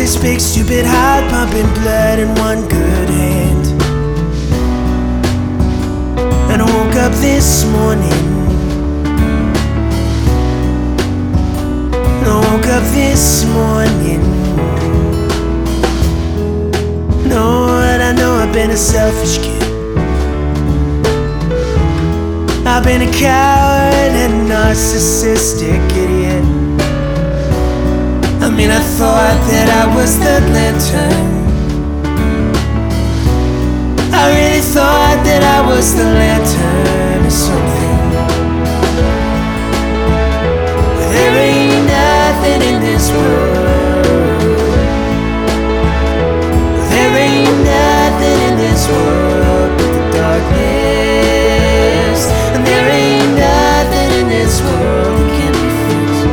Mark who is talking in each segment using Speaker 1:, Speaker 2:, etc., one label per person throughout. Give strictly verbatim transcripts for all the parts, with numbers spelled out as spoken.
Speaker 1: this big stupid heart pumping blood in one good hand. And I woke up this morning, and I woke up this morning, knowing I know I've been a selfish kid. I've been a coward and narcissistic idiot. I mean, I thought that I was the lantern. I really thought that I was the lantern or something. But there ain't nothing in this world. There ain't nothing in this world but the darkness. And there ain't nothing in this world that can't be fixed.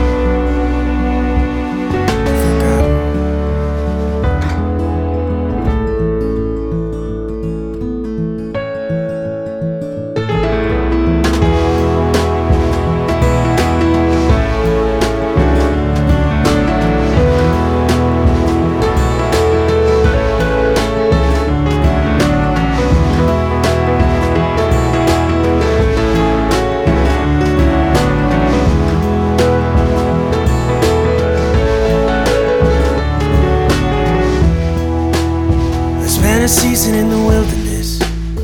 Speaker 1: A season in the wilderness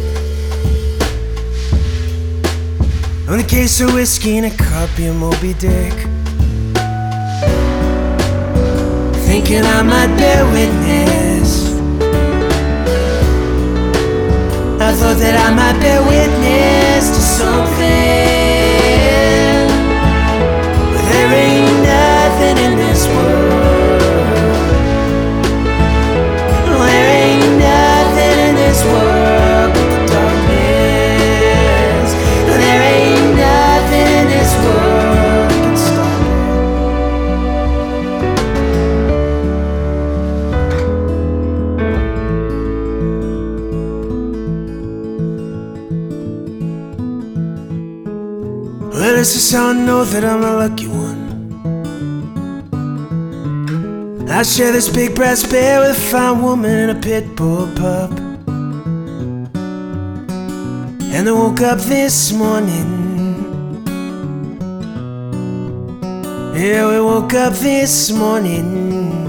Speaker 1: on a case of whiskey and a copy of Moby Dick, thinking I might bear witness. I thought that I might bear witness to something. But there ain't nothing in this world. This world but the darkness. There ain't nothing in this world that can stop it. Well, it's just how I know that I'm a lucky one. I share this big brass bear with a fine woman and a pit bull pup. And I woke up this morning. Yeah, we woke up this morning.